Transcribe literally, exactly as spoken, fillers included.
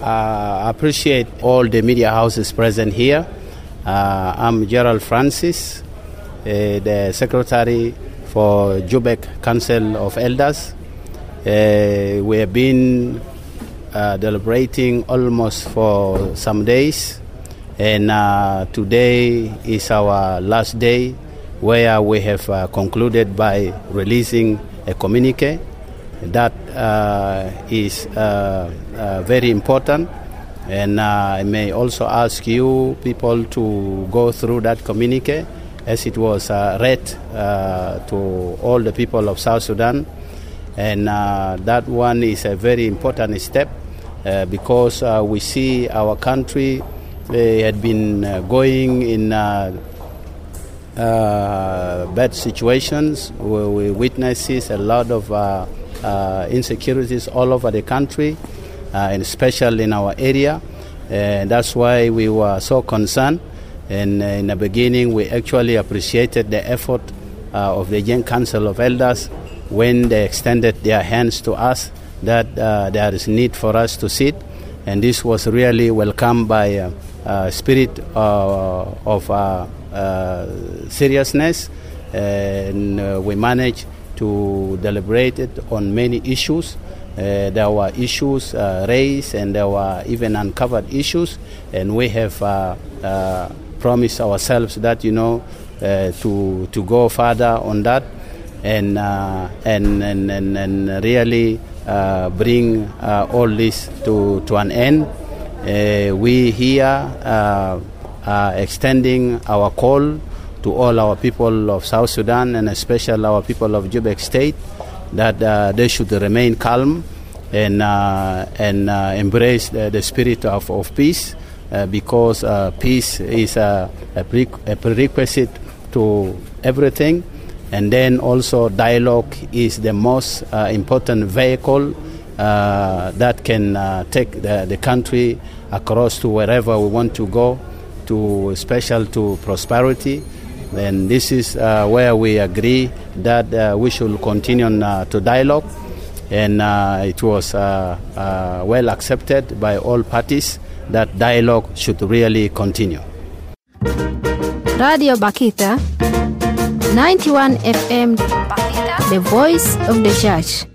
I appreciate all the media houses present here. Uh, I'm Gerald Francis, uh, the Secretary for Joburg Council of Elders. Uh, we have been uh, deliberating almost for some days, and uh, today is our last day where we have uh, concluded by releasing a communique. That uh, is uh, uh, very important, and uh, I may also ask you people to go through that communique as it was uh, read uh, to all the people of South Sudan, and uh, that one is a very important step uh, because uh, we see our country uh, had been uh, going in uh, uh, bad situations where we witnesses a lot of uh, Uh, insecurities all over the country, uh, and especially in our area. And that's why we were so concerned. And uh, in the beginning, we actually appreciated the effort uh, of the Joint Council of Elders when they extended their hands to us that uh, there is need for us to sit. And this was really welcomed by a uh, uh, spirit uh, of uh, uh, seriousness. And uh, we managed to deliberate it on many issues. Uh, there were issues uh, raised, and there were even uncovered issues, and we have uh, uh, promised ourselves that, you know, uh, to to go further on that, and uh, and, and and and really uh, bring uh, all this to to an end. Uh, we here uh, are extending our call to all our people of South Sudan, and especially our people of Joburg State, that uh, they should remain calm and uh, and uh, embrace the, the spirit of, of peace, uh, because uh, peace is a, a, pre- a prerequisite to everything. And then also dialogue is the most uh, important vehicle uh, that can uh, take the, the country across to wherever we want to go, to special to prosperity. And this is uh, where we agree that uh, we should continue uh, to dialogue, and uh, it was uh, uh, well accepted by all parties that dialogue should really continue. Radio Bakita ninety-one F M, Bakita, the voice of the church.